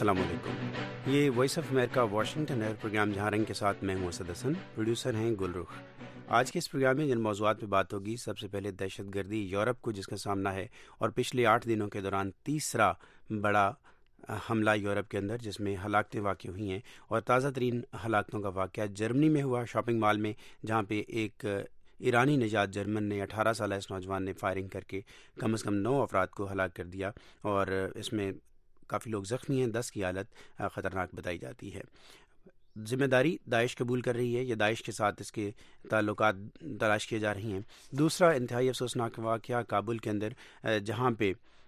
السلام علیکم. یہ voice of America Washington air program جہاں رنگ کے ساتھ میں ہوں اسد حسن، پروڈیوسر ہیں گل رخ. آج کے اس پروگرام میں جن موضوعات پہ بات ہوگی، سب سے پہلے دہشت گردی یورپ کو جس کا سامنا ہے، اور پچھلے 8 دنوں کے دوران تیسرا بڑا حملہ یورپ کے اندر جس میں ہلاکتیں واقع ہوئی ہیں، اور تازہ ترین ہلاکتوں کا واقعہ جرمنی میں ہوا، شاپنگ مال میں، جہاں پہ ایک ایرانی نژاد جرمن نے 18 سالہ اس نوجوان نے فائرنگ کر کے کم از کم 9 افراد کو ہلاک کر دیا، اور اس میں کافی لوگ زخمی ہیں، 10 کی حالت خطرناک بتائی جاتی ہے. ذمہ داری داعش قبول کر رہی ہے، یا داعش کے ساتھ اس کے تعلقات تلاش کیے جا رہے ہیں. دوسرا انتہائی افسوسناک واقعہ کابل کے اندر، جہاں پہ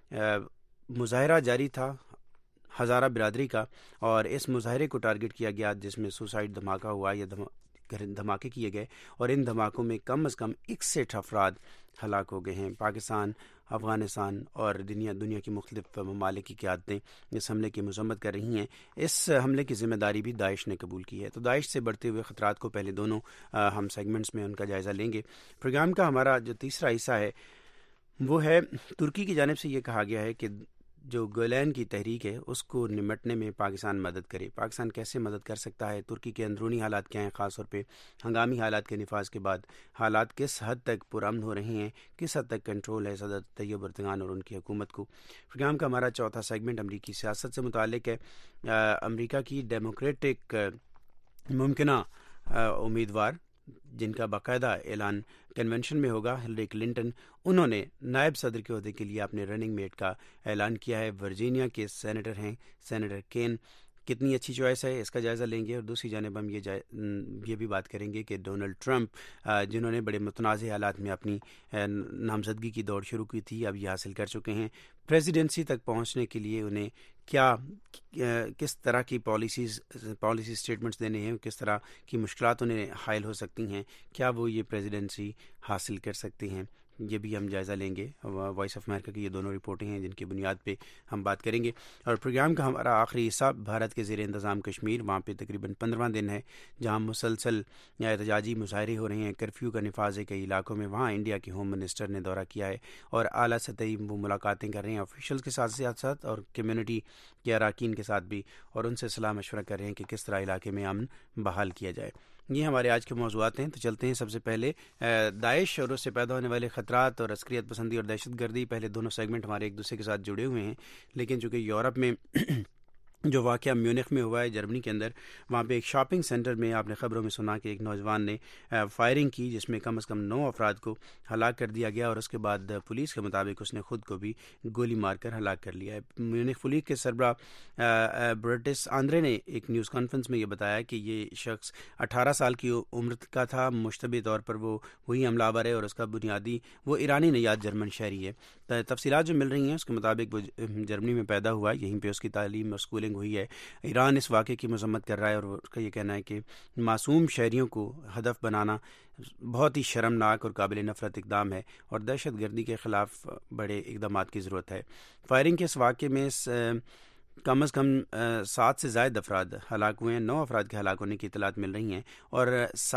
مظاہرہ جاری تھا ہزارہ برادری کا، اور اس مظاہرے کو ٹارگٹ کیا گیا جس میں سوسائڈ دھماکہ ہوا یا دھماکے کیے گئے، اور ان دھماکوں میں کم از کم 61 افراد ہلاک ہو گئے ہیں. پاکستان، افغانستان اور دنیا کی مختلف ممالک کی قیادتیں اس حملے کی مذمت کر رہی ہیں. اس حملے کی ذمہ داری بھی داعش نے قبول کی ہے. تو داعش سے بڑھتے ہوئے خطرات کو پہلے دونوں ہم سیگمنٹس میں ان کا جائزہ لیں گے. پروگرام کا ہمارا جو تیسرا حصہ ہے وہ ہے ترکی کی جانب سے یہ کہا گیا ہے کہ جو گولین کی تحریک ہے اس کو نمٹنے میں پاکستان مدد کرے. پاکستان کیسے مدد کر سکتا ہے؟ ترکی کے اندرونی حالات کیا ہیں؟ خاص طور پہ ہنگامی حالات کے نفاذ کے بعد حالات کس حد تک پرامن ہو رہے ہیں، کس حد تک کنٹرول ہے صدر طیب اردگان اور ان کی حکومت کو. پروگرام کا ہمارا چوتھا سیگمنٹ امریکی سیاست سے متعلق ہے. امریکہ کی ڈیموکریٹک ممکنہ امیدوار جن کا باقاعدہ اعلان کنونشن میں ہوگا، ہلری کلنٹن، انہوں نے نائب صدر کے عہدے کے لیے اپنے رننگ میٹ کا اعلان کیا ہے. ورجینیا کے سینیٹر ہیں سینیٹر کین. کتنی اچھی چوائس ہے اس کا جائزہ لیں گے. اور دوسری جانب ہم یہ بھی بات کریں گے کہ ڈونلڈ ٹرمپ جنہوں نے بڑے متنازع حالات میں اپنی نامزدگی کی دوڑ شروع کی تھی، اب یہ حاصل کر چکے ہیں. پریزیڈنسی تک پہنچنے کے لیے انہیں کس طرح کی پالیسی اسٹیٹمنٹس دینے ہیں، کس طرح کی مشکلات انہیں حائل ہو سکتی ہیں، کیا وہ یہ پریزیڈنسی حاصل کر سکتے ہیں، یہ بھی ہم جائزہ لیں گے. وائس آف امریکہ کی یہ دونوں رپورٹیں ہیں جن کی بنیاد پہ ہم بات کریں گے. اور پروگرام کا ہمارا آخری حصہ بھارت کے زیر انتظام کشمیر، وہاں پہ تقریباً 15واں دن ہے جہاں مسلسل احتجاجی مظاہرے ہو رہے ہیں. کرفیو کا نفاذ ہے کئی علاقوں میں. وہاں انڈیا کے ہوم منسٹر نے دورہ کیا ہے اور اعلیٰ سطحی وہ ملاقاتیں کر رہے ہیں آفیشلز کے ساتھ اور کمیونٹی کے اراکین کے ساتھ بھی، اور ان سے صلاح مشورہ کر رہے ہیں کہ کس طرح علاقے میں امن بحال کیا جائے. یہ ہمارے آج کے موضوعات ہیں. تو چلتے ہیں سب سے پہلے داعش اور اس سے پیدا ہونے والے خطرات اور عسکریت پسندی اور دہشت گردی. پہلے دونوں سیگمنٹ ہمارے ایک دوسرے کے ساتھ جڑے ہوئے ہیں، لیکن چونکہ یورپ میں جو واقعہ میونخ میں ہوا ہے جرمنی کے اندر، وہاں پہ ایک شاپنگ سینٹر میں آپ نے خبروں میں سنا کہ ایک نوجوان نے فائرنگ کی جس میں کم از کم 9 افراد کو ہلاک کر دیا گیا، اور اس کے بعد پولیس کے مطابق اس نے خود کو بھی گولی مار کر ہلاک کر لیا ہے. میونخ پولیس کے سربراہ برٹس آندرے نے ایک نیوز کانفرنس میں یہ بتایا کہ یہ شخص 18 سال کی عمر کا تھا. مشتبہ طور پر وہ وہی حملہ آور ہے، اور اس کا بنیادی وہ ایرانی نژاد جرمن شہری ہے. تفصیلات جو مل رہی ہیں اس کے مطابق وہ جرمنی میں پیدا ہوا، یہیں پہ اس کی تعلیم اور اسکولنگ ہوئی ہے. ایران اس واقعے کی مذمت کر رہا ہے، اور اس کا یہ کہنا ہے کہ معصوم شہریوں کو ہدف بنانا بہت ہی شرمناک اور قابل نفرت اقدام ہے، اور دہشت گردی کے خلاف بڑے اقدامات کی ضرورت ہے. فائرنگ کے اس واقعے میں کم از کم 7 سے زائد افراد ہلاک ہوئے ہیں. 9 افراد کے ہلاک ہونے کی اطلاعات مل رہی ہیں، اور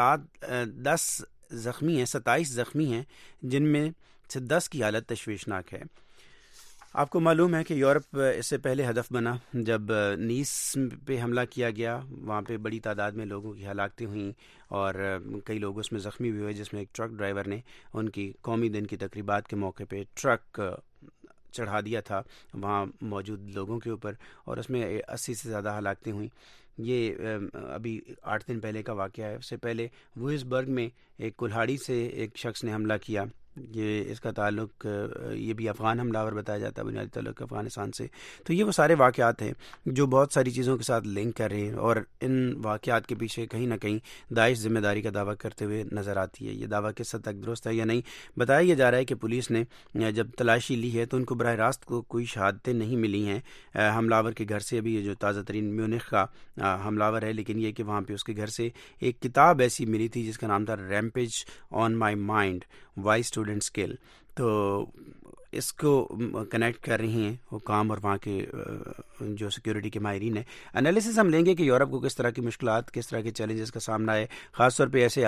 10 زخمی ہیں، 27 زخمی ہیں، جن میں سے 10 کی حالت تشویشناک ہے. آپ کو معلوم ہے کہ یورپ اس سے پہلے ہدف بنا جب نیس پہ حملہ کیا گیا. وہاں پہ بڑی تعداد میں لوگوں کی ہلاکتیں ہوئیں، اور کئی لوگ اس میں زخمی بھی ہوئے، جس میں ایک ٹرک ڈرائیور نے ان کی قومی دن کی تقریبات کے موقع پہ ٹرک چڑھا دیا تھا وہاں موجود لوگوں کے اوپر، اور اس میں 80 سے زیادہ ہلاکتیں ہوئیں. یہ ابھی 8 دن پہلے کا واقعہ ہے. اس سے پہلے ووئسبرگ میں ایک کلہاڑی سے ایک شخص نے حملہ کیا. اس کا تعلق یہ بھی افغان حملہ آور بتایا جاتا ہے، بنیادی تعلق افغانستان سے. تو یہ وہ سارے واقعات ہیں جو بہت ساری چیزوں کے ساتھ لنک کر رہے ہیں، اور ان واقعات کے پیچھے کہیں نہ کہیں داعش ذمہ داری کا دعویٰ کرتے ہوئے نظر آتی ہے. یہ دعویٰ کس حد تک درست ہے یا نہیں، بتایا یہ جا رہا ہے کہ پولیس نے جب تلاشی لی ہے تو ان کو براہ راست کوئی شہادتیں نہیں ملی ہیں حملہ آور کے گھر سے. ابھی یہ جو تازہ ترین میونخ کا حملہ آور ہے، لیکن یہ کہ وہاں پہ اس کے گھر سے ایک کتاب ایسی ملی تھی جس کا نام تھا rampage on my mind why student skill. تو اس کو کنیکٹ کر رہی ہیں حکام اور وہاں کے جو سیکیورٹی کے ماہرین ہیں. انالیسس ہم لیں گے کہ یورپ کو کس طرح کی مشکلات، کس طرح کے چیلنجز کا سامنا ہے، خاص طور پہ ایسے